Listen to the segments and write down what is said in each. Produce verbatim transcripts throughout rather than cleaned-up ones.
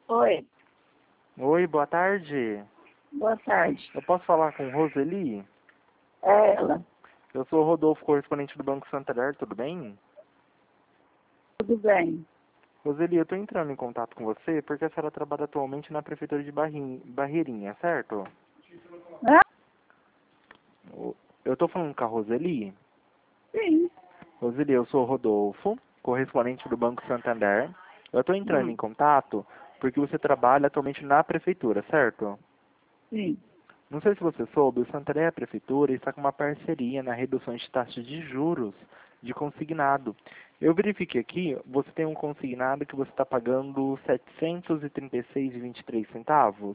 Oi, Oi, boa tarde. boa tarde. Eu posso falar com Roseli? É ela. Eu sou o Rodolfo, correspondente do Banco Santander, tudo bem? Tudo bem? Roseli, eu estou entrando em contato com você porque a senhora trabalha atualmente na Prefeitura de Barrim- Barreirinha, certo? Hã? O- Eu estou falando com a Roseli. Sim. Roseli, eu sou o Rodolfo, correspondente do Banco Santander. Eu estou entrando em Hum, contato porque você trabalha atualmente na Prefeitura, certo? sim. Não sei se você soube, o Santander e a Prefeitura está com uma parceria na redução de taxas de juros de consignado. Eu verifiquei aqui, você tem um consignado que você está pagando setecentos e trinta e seis reais e vinte e três centavos.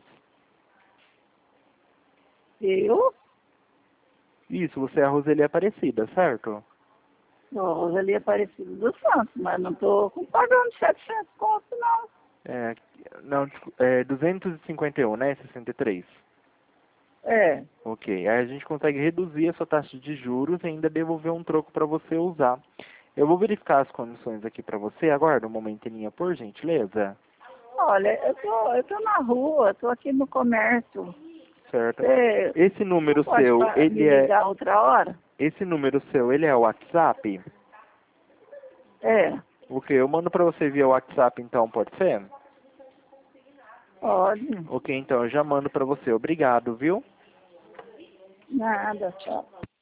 Eu? Isso, você é a Roseli Aparecida, certo? Sou Rosalia Aparecida dos Santos, mas não estou pagando setecentos conto, não. É, não, descu- é duzentos e cinquenta e um, né? sessenta e três. É. Ok, aí a gente consegue reduzir a sua taxa de juros e ainda devolver um troco para você usar. Eu vou verificar as condições aqui para você. Aguarda um momento, linha, por gentileza. Olha, eu tô, eu tô na rua, tô aqui no comércio. Certo. Você Esse não número pode seu, pa- me ele é, ligar outra hora? esse número seu, ele é o WhatsApp? É, Ok, eu mando para você via WhatsApp então, pode ser? pode. Ok, então eu já mando para você. Obrigado, viu? Nada, tchau.